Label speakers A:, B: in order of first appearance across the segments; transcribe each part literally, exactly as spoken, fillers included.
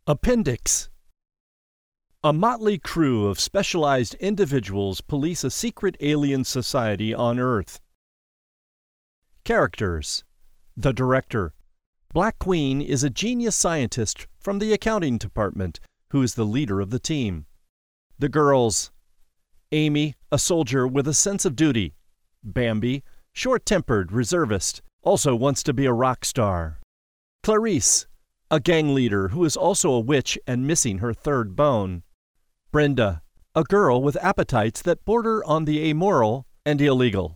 A: Appendix. A motley crew of specialized individuals police a secret alien society on Earth. Characters. The Director. Black Queen is a genius scientist from the accounting department who is the leader of the team. The girls. Amy, a soldier with a sense of duty. Bambi, short-tempered reservist, also wants to be a rock star. Clarice, a gang leader who is also a witch and missing her third bone. Brenda, a girl with appetites that border on the amoral and illegal.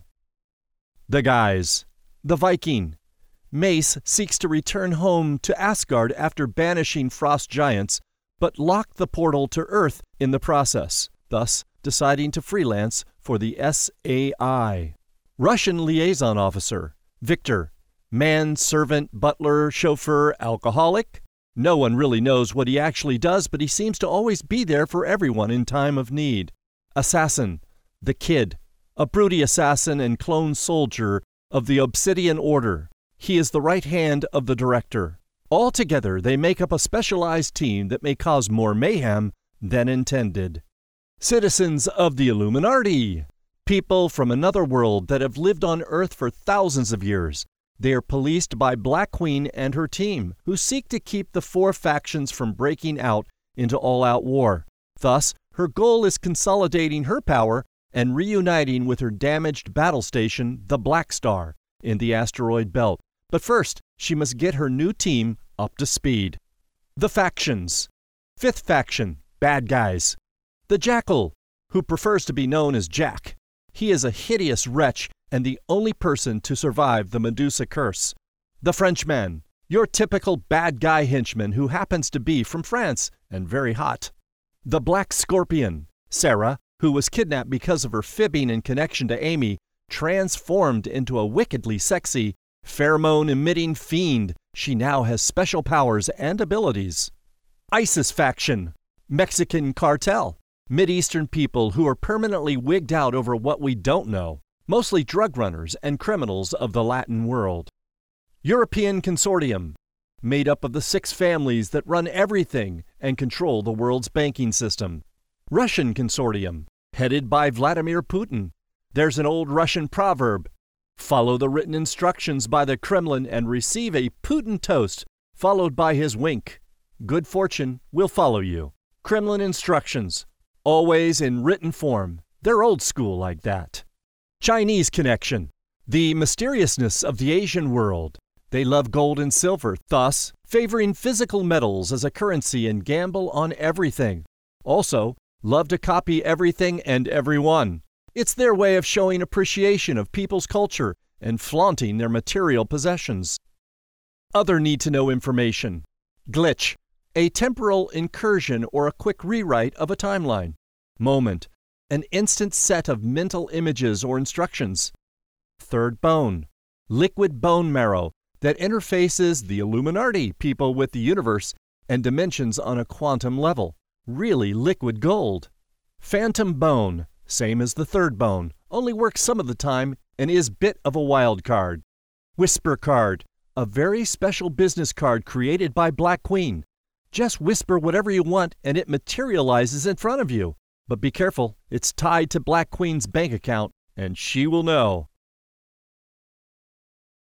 A: The guys. The Viking. Mace seeks to return home to Asgard after banishing frost giants, but locked the portal to Earth in the process, thus deciding to freelance for the S A I. Russian liaison officer. Victor. Man, servant, butler, chauffeur, alcoholic. No one really knows what he actually does, but he seems to always be there for everyone in time of need. Assassin. The Kid. A broody assassin and clone soldier of the Obsidian Order. He is the right hand of the Director. Altogether, they make up a specialized team that may cause more mayhem than intended. Citizens of the Illuminati. People from another world that have lived on Earth for thousands of years. They are policed by Black Queen and her team, who seek to keep the four factions from breaking out into all-out war. Thus, her goal is consolidating her power and reuniting with her damaged battle station, the Black Star, in the asteroid belt. But first, she must get her new team up to speed. The factions. Fifth faction, bad guys. The Jackal, who prefers to be known as Jack. He is a hideous wretch and the only person to survive the Medusa curse. The Frenchman, your typical bad guy henchman who happens to be from France and very hot. The Black Scorpion, Sarah, who was kidnapped because of her fibbing in connection to Amy, transformed into a wickedly sexy, pheromone-emitting fiend. She now has special powers and abilities. ISIS faction, Mexican cartel. Mid-Eastern people who are permanently wigged out over what we don't know, mostly drug runners and criminals of the Latin world. European Consortium, made up of the six families that run everything and control the world's banking system. Russian Consortium, headed by Vladimir Putin. There's an old Russian proverb: follow the written instructions by the Kremlin and receive a Putin toast, followed by his wink. Good fortune will follow you. Kremlin instructions. Always in written form. They're old school like that. Chinese connection. The mysteriousness of the Asian world. They love gold and silver, thus favoring physical metals as a currency and gamble on everything. Also, love to copy everything and everyone. It's their way of showing appreciation of people's culture and flaunting their material possessions. Other need-to-know information. Glitch. A temporal incursion or a quick rewrite of a timeline. Moment. An instant set of mental images or instructions. Third bone. Liquid bone marrow that interfaces the Illuminati people with the universe and dimensions on a quantum level. Really liquid gold. Phantom bone. Same as the third bone. Only works some of the time and is bit of a wild card. Whisper card. A very special business card created by Black Queen. Just whisper whatever you want and it materializes in front of you. But be careful, it's tied to Black Queen's bank account, and she will know.